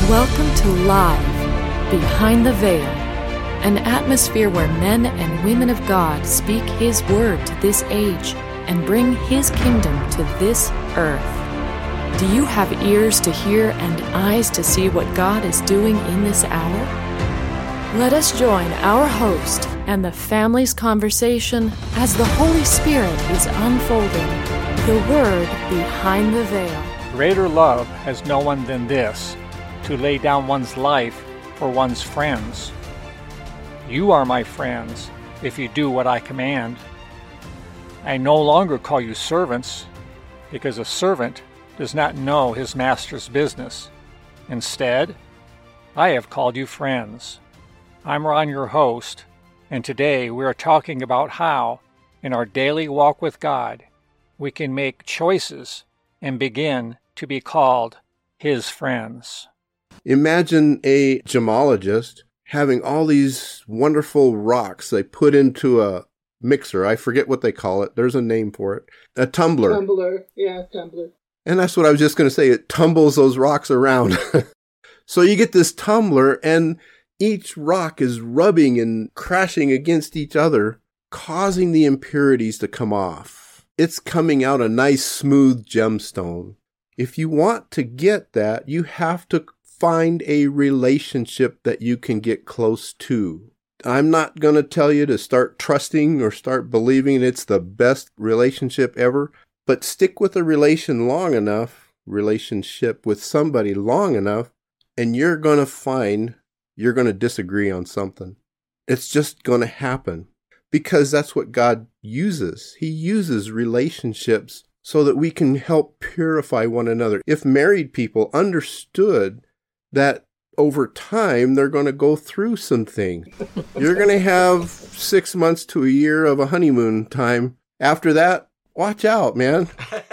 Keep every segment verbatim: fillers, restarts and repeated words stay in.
Welcome to Live, Behind the Veil, an atmosphere where men and women of God speak His word to this age and bring His kingdom to this earth. Do you have ears to hear and eyes to see what God is doing in this hour? Let us join our host and the family's conversation as the Holy Spirit is unfolding the Word behind the veil. Greater love has no one than this, to lay down one's life for one's friends. You are my friends, if you do what I command. I no longer call you servants, because a servant does not know his master's business. Instead, I have called you friends. I'm Ron, your host, and today we are talking about how, in our daily walk with God, we can make choices and begin to be called His friends. Imagine a gemologist having all these wonderful rocks they put into a mixer. I forget what they call it. There's a name for it. A tumbler. Tumbler. Yeah, tumbler. And that's what I was just going to say. It tumbles those rocks around. So you get this tumbler, and each rock is rubbing and crashing against each other, causing the impurities to come off. It's coming out a nice, smooth gemstone. If you want to get that, you have to find a relationship that you can get close to. I'm not going to tell you to start trusting or start believing it's the best relationship ever, but stick with a relation long enough, relationship with somebody long enough, and you're going to find you're going to disagree on something. It's just going to happen because that's what God uses. He uses relationships so that we can help purify one another. If married people understood that over time, they're going to go through some things. You're going to have six months to a year of a honeymoon time. After that, watch out, man.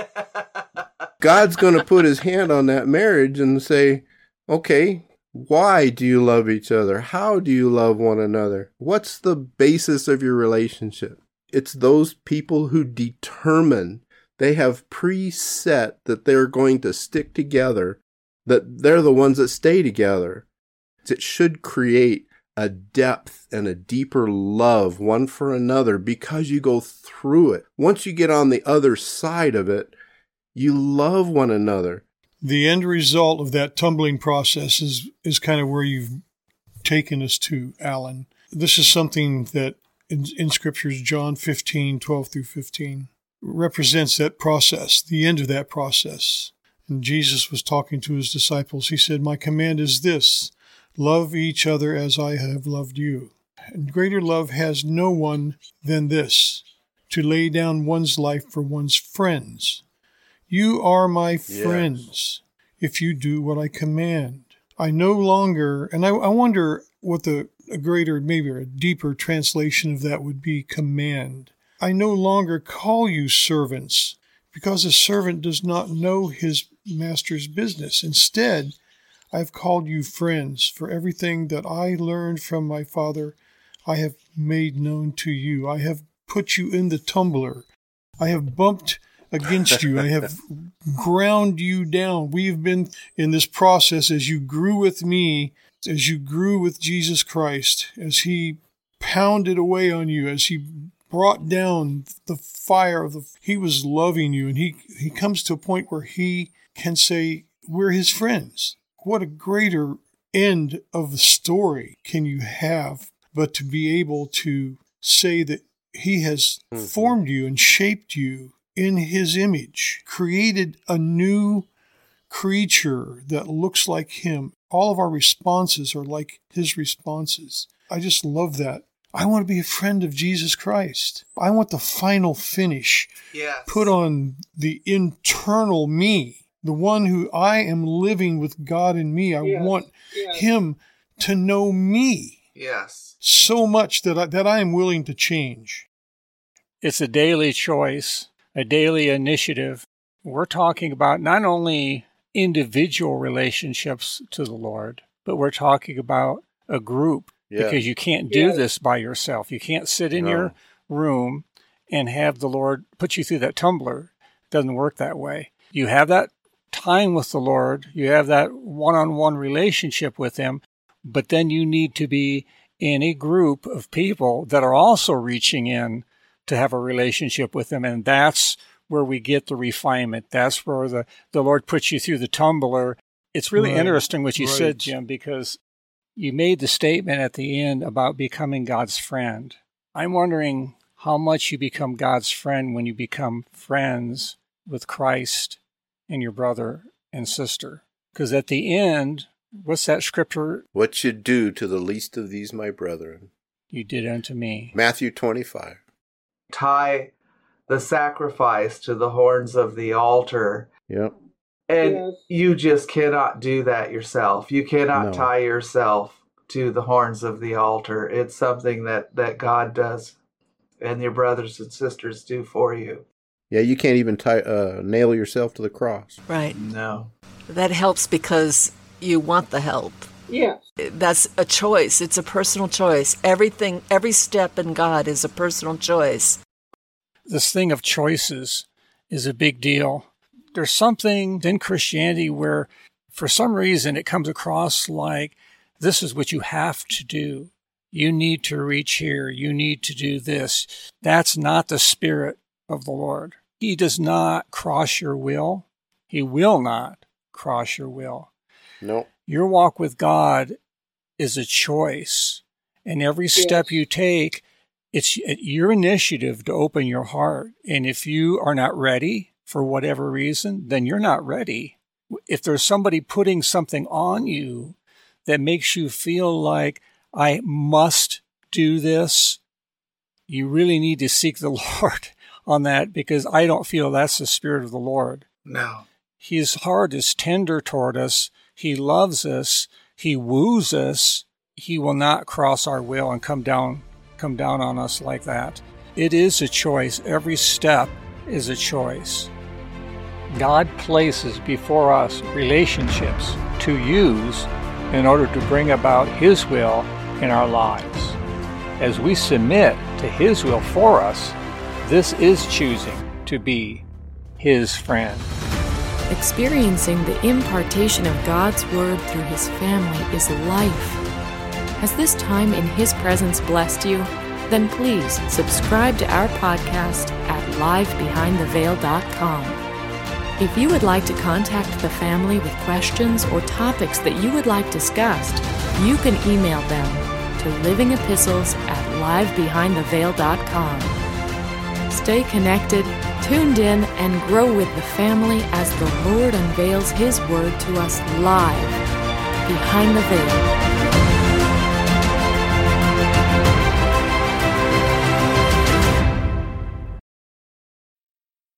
God's going to put His hand on that marriage and say, okay, why do you love each other? How do you love one another? What's the basis of your relationship? It's those people who determine, they have preset that they're going to stick together, that they're the ones that stay together. It should create a depth and a deeper love one for another because you go through it. Once you get on the other side of it, you love one another. The end result of that tumbling process is, is kind of where you've taken us to, Alan. This is something that in, in Scriptures, John fifteen, twelve through fifteen, represents that process, the end of that process. And Jesus was talking to His disciples. He said, my command is this, love each other as I have loved you. And greater love has no one than this, to lay down one's life for one's friends. You are my friends, yes, if you do what I command. I no longer, and I, I wonder what the a greater, maybe a deeper translation of that would be command. I no longer call you servants, because a servant does not know his master's business. Instead, I've called you friends, for everything that I learned from my Father, I have made known to you. I have put you in the tumbler. I have bumped against you. I have ground you down. We've been in this process as you grew with me, as you grew with Jesus Christ, as He pounded away on you, as He brought down the fire of the, He was loving you. And he, he comes to a point where He can say, we're His friends. What a greater end of the story can you have, but to be able to say that He has mm-hmm. formed you and shaped you in His image, created a new creature that looks like Him. All of our responses are like His responses. I just love that. I want to be a friend of Jesus Christ. I want the final finish yes. put on the internal me, the one who I am living with God in me. I yes. want yes. Him to know me yes. so much that I, that I am willing to change. It's a daily choice, a daily initiative. We're talking about not only individual relationships to the Lord, but we're talking about a group. Yeah. Because you can't do yeah. this by yourself. You can't sit in no. your room and have the Lord put you through that tumbler. It doesn't work that way. You have that time with the Lord. You have that one-on-one relationship with him, but then you need to be in a group of people that are also reaching in to have a relationship with him. And that's where we get the refinement. That's where the, the Lord puts you through the tumbler. It's really right. interesting what you right. said, Jim, because you made the statement at the end about becoming God's friend. I'm wondering how much you become God's friend when you become friends with Christ and your brother and sister. Because at the end, what's that scripture? What you do to the least of these, my brethren, you did unto me. Matthew twenty-five. Tie the sacrifice to the horns of the altar. Yep. And Yes. you just cannot do that yourself. You cannot No. tie yourself to the horns of the altar. It's something that, that God does and your brothers and sisters do for you. Yeah, you can't even tie, uh, nail yourself to the cross. Right. No. That helps because you want the help. Yes. That's a choice. It's a personal choice. Everything, every step in God is a personal choice. This thing of choices is a big deal. There's something in Christianity where, for some reason, it comes across like this is what you have to do. You need to reach here. You need to do this. That's not the spirit of the Lord. He does not cross your will. He will not cross your will. No. Your walk with God is a choice. And every step Yes. you take, it's your initiative to open your heart. And if you are not ready for whatever reason, then you're not ready. If there's somebody putting something on you that makes you feel like, I must do this, you really need to seek the Lord on that, because I don't feel that's the Spirit of the Lord. No. His heart is tender toward us. He loves us. He woos us. He will not cross our will and come down, come down on us like that. It is a choice. Every step is a choice. God places before us relationships to use in order to bring about His will in our lives. As we submit to His will for us, this is choosing to be His friend. Experiencing the impartation of God's Word through His family is life. Has this time in His presence blessed you? Then please subscribe to our podcast at live behind the veil dot com. If you would like to contact the family with questions or topics that you would like discussed, you can email them to living epistles at live behind the veil dot com. Stay connected, tuned in, and grow with the family as the Lord unveils His Word to us live behind the veil.